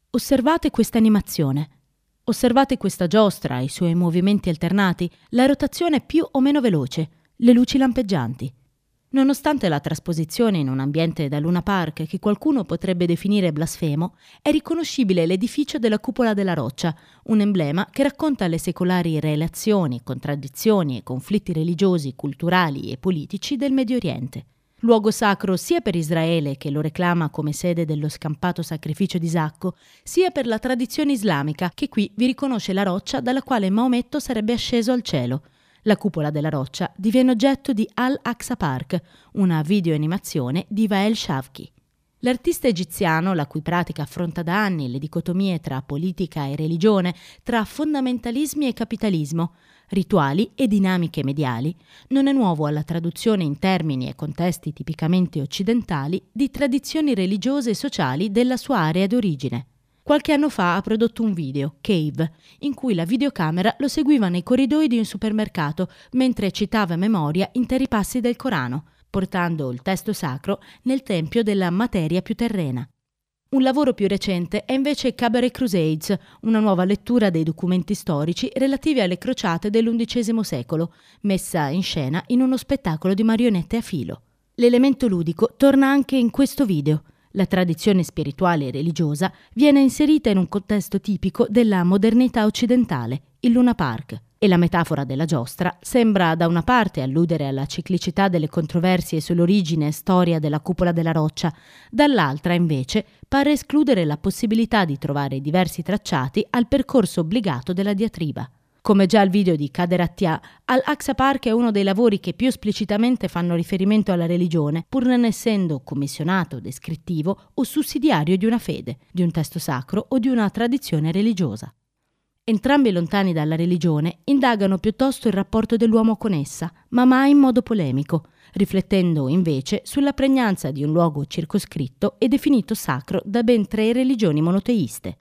Osservate questa animazione. Osservate questa giostra, i suoi movimenti alternati, la rotazione più o meno veloce, le luci lampeggianti. Nonostante la trasposizione in un ambiente da Luna Park che qualcuno potrebbe definire blasfemo, è riconoscibile l'edificio della Cupola della Roccia, un emblema che racconta le secolari relazioni, contraddizioni e conflitti religiosi, culturali e politici del Medio Oriente. Luogo sacro sia per Israele, che lo reclama come sede dello scampato sacrificio di Isacco, sia per la tradizione islamica, che qui vi riconosce la roccia dalla quale Maometto sarebbe asceso al cielo. La Cupola della Roccia diviene oggetto di Al-Aqsa Park, una videoanimazione di Wael Shavki. L'artista egiziano, la cui pratica affronta da anni le dicotomie tra politica e religione, tra fondamentalismi e capitalismo, rituali e dinamiche mediali, non è nuovo alla traduzione in termini e contesti tipicamente occidentali di tradizioni religiose e sociali della sua area d'origine. Qualche anno fa ha prodotto un video, Cave, in cui la videocamera lo seguiva nei corridoi di un supermercato mentre citava a memoria interi passi del Corano, portando il testo sacro nel tempio della materia più terrena. Un lavoro più recente è invece Cabaret Crusades, una nuova lettura dei documenti storici relativi alle crociate dell'XI secolo, messa in scena in uno spettacolo di marionette a filo. L'elemento ludico torna anche in questo video. La tradizione spirituale e religiosa viene inserita in un contesto tipico della modernità occidentale, il Luna Park, e la metafora della giostra sembra da una parte alludere alla ciclicità delle controversie sull'origine e storia della Cupola della Roccia, dall'altra invece pare escludere la possibilità di trovare diversi tracciati al percorso obbligato della diatriba. Come già il video di Kader Attia, Al-Aqsa Park è uno dei lavori che più esplicitamente fanno riferimento alla religione, pur non essendo commissionato, descrittivo o sussidiario di una fede, di un testo sacro o di una tradizione religiosa. Entrambi lontani dalla religione, indagano piuttosto il rapporto dell'uomo con essa, ma mai in modo polemico, riflettendo invece sulla pregnanza di un luogo circoscritto e definito sacro da ben 3 religioni monoteiste.